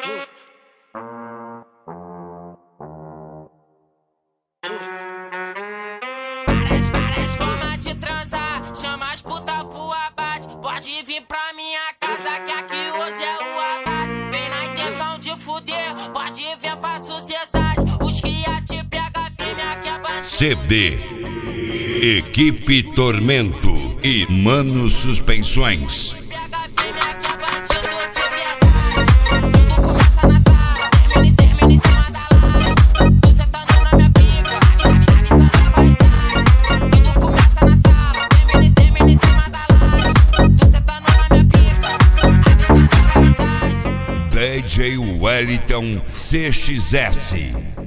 Várias formas de transar, chama as puta pro abate. Pode vir pra minha casa que aqui hoje é o abate. Vem na intenção de fuder, pode vir pra sociedade. Os cria te pega firme, aqui é bandido. CD Equipe Tormento e Mano Suspensões. DJ Wellington CXS.